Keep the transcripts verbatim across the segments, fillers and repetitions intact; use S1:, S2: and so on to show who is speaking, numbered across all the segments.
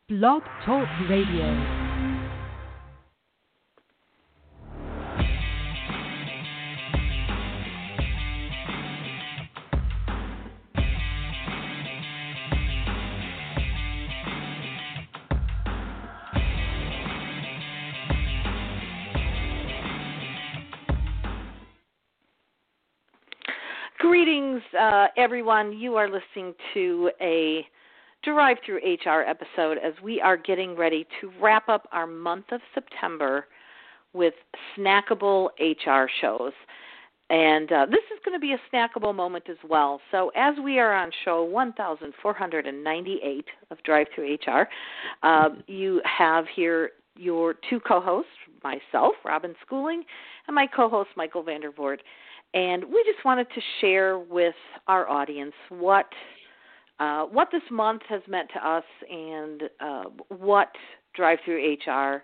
S1: Blog Talk Radio.
S2: Greetings, uh, everyone. You are listening to a Drive Through H R episode as we are getting ready to wrap up our month of September with snackable H R shows. And uh, this is going to be a snackable moment as well. So as we are on show one thousand four hundred ninety-eight of Drive Through H R, uh, you have here your two co-hosts, myself, Robin Schooling, and my co-host, Michael Vandervoort. And we just wanted to share with our audience what uh, what this month has meant to us and uh, what Drive Through H R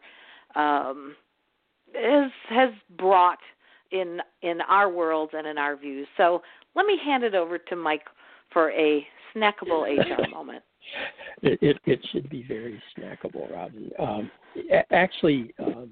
S2: um, has, has brought in in our world and in our views. So let me hand it over to Mike for a snackable H R moment.
S3: It, it, it should be very snackable, Robin. Um, actually, um,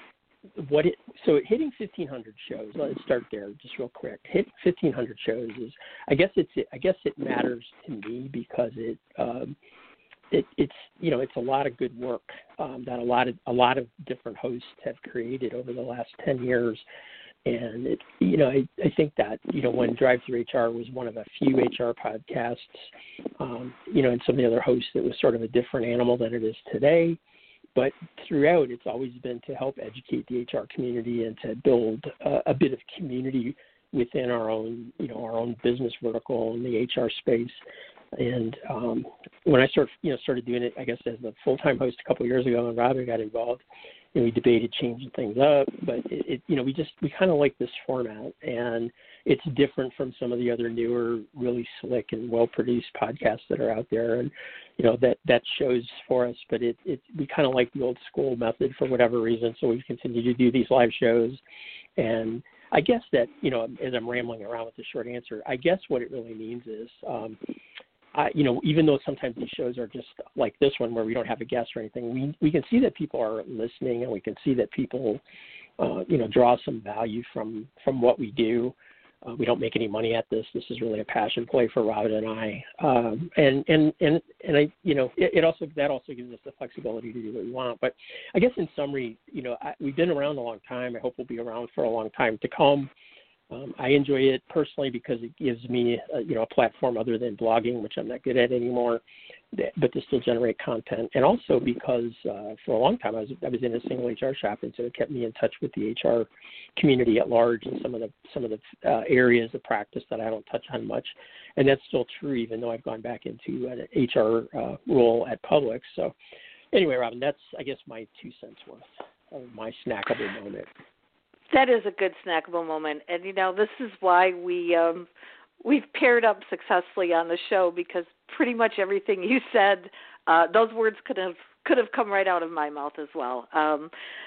S3: What it, so hitting fifteen hundred shows. Let's start there, just real quick. Hitting fifteen hundred shows is, I guess it's, I guess it matters to me because it, um, it, it's, you know, it's a lot of good work um, that a lot of a lot of different hosts have created over the last ten years, and it, you know, I, I think that you know when Drive Through H R was one of a few H R podcasts, um, you know, and some of the other hosts, it was sort of a different animal than it is today. But throughout, it's always been to help educate the H R community and to build uh, a bit of community within our own, you know, our own business vertical in the H R space. And um, when I start, you know, started doing it, I guess as a full-time host a couple of years ago, and Robin got involved, and we debated changing things up. But it, it you know, we just we kind of like this format, and it's different from some of the other newer, really slick and well-produced podcasts that are out there, and you know that that shows for us. But it, it we kind of like the old school method for whatever reason, so we continue to do these live shows. And I guess that you know, as I'm rambling around with the short answer, I guess what it really means is, um, I, you know, even though sometimes these shows are just like this one where we don't have a guest or anything, we we can see that people are listening, and we can see that people, uh, you know, draw some value from from what we do. Uh, we don't make any money at this. This is really a passion play for Robin and I. Um, and, and, and, and I, you know, it, it also, that also gives us the flexibility to do what we want. But I guess in summary, you know, I, we've been around a long time. I hope we'll be around for a long time to come. Um, I enjoy it personally because it gives me, a, you know, a platform other than blogging, which I'm not good at anymore, but to still generate content. And also because uh, for a long time I was I was in a single H R shop, and so it kept me in touch with the H R community at large and some of the some of the uh, areas of practice that I don't touch on much. And that's still true, even though I've gone back into an H R uh, role at Publix. So anyway, Robin, that's I guess my two cents worth of my snackable moment.
S2: That is a good snackable moment, and you know this is why we um, we've paired up successfully on the show, because pretty much everything you said, uh, those words could have could have come right out of my mouth as well. Um,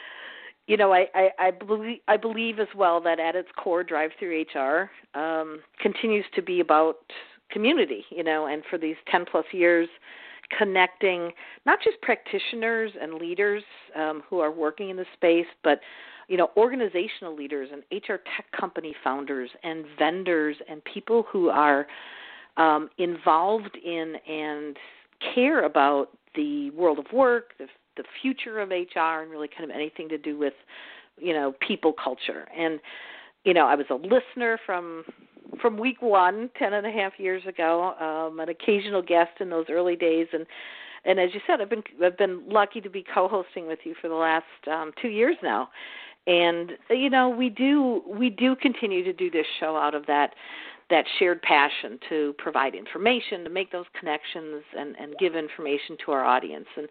S2: you know, I, I, I believe I believe as well that at its core, Drive Through H R um, continues to be about community. You know, and for these ten plus years, connecting not just practitioners and leaders um, who are working in the space, but you know, organizational leaders and H R tech company founders and vendors and people who are um, involved in and care about the world of work, the, the future of H R, and really kind of anything to do with, you know, people culture. And, you know, I was a listener from from week one, ten and a half years ago, um, an occasional guest in those early days. And, and as you said, I've been I've been lucky to be co-hosting with you for the last um, two years now. And you know, we do we do continue to do this show out of that that shared passion to provide information, to make those connections, and, and give information to our audience. And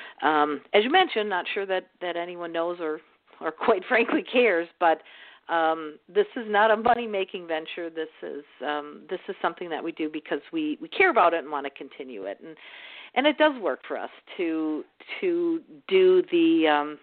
S2: um, as you mentioned, not sure that, that anyone knows or or quite frankly cares, but um, this is not a money-making venture. This is um, this is something that we do because we, we care about it and want to continue it. And and it does work for us to to do the um,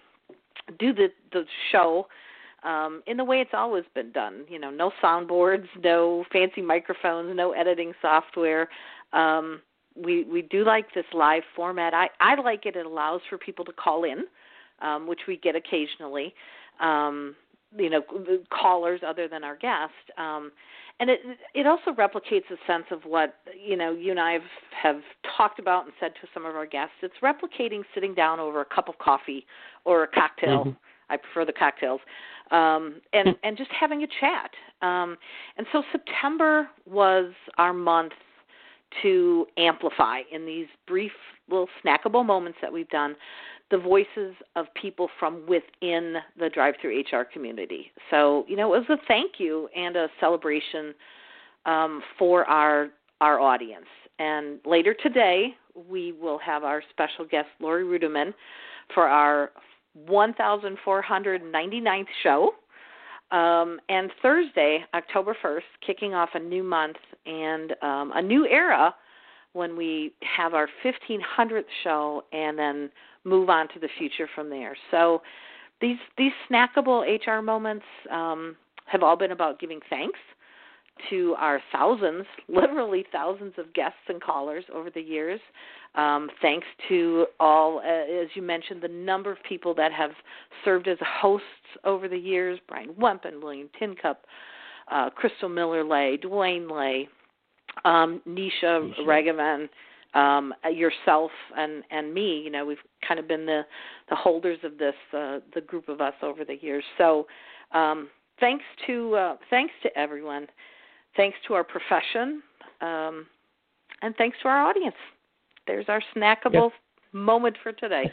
S2: do the, the show um, in the way it's always been done. You know, no soundboards, no fancy microphones, no editing software. Um, we we do like this live format. I I like it. It allows for people to call in, um, which we get occasionally. Um, you know, callers other than our guest. Um, and it it also replicates a sense of what, you know, you and I have, have talked about and said to some of our guests. It's replicating sitting down over a cup of coffee or a cocktail. Mm-hmm. I prefer the cocktails. Um, and, and just having a chat. Um, and so September was our month to amplify in these brief little snackable moments that we've done the voices of people from within the Drive-Thru H R community. So, you know, it was a thank you and a celebration um, for our our audience. And later today, we will have our special guest, Lori Ruderman, for our one thousand four hundred ninety-ninth show. Um, and Thursday, October first, kicking off a new month and um, a new era when we have our fifteen hundredth show and then move on to the future from there. So these these snackable H R moments um, have all been about giving thanks to our thousands, literally thousands of guests and callers over the years. Um, thanks to all, uh, as you mentioned, the number of people that have served as hosts over the years, Brian Wempen, William Tincup, uh, Crystal Miller-Lay, Dwayne Lay, um, Nisha, Nisha. Regavan, um, yourself and, and me. You know, we've kind of been the, the holders of this, uh, the group of us over the years. So um, thanks to uh, thanks to everyone. Thanks to our profession, um, and thanks to our audience. There's our snackable yep. moment for today.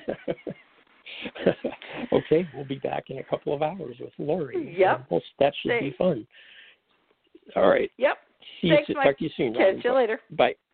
S3: Okay, we'll be back in a couple of hours with Lori.
S2: Yep.
S3: Uh, that should
S2: Thanks.
S3: be fun. All right.
S2: Yep.
S3: See
S2: Thanks,
S3: you,
S2: Mike.
S3: talk to you soon.
S2: Catch you later.
S3: Bye.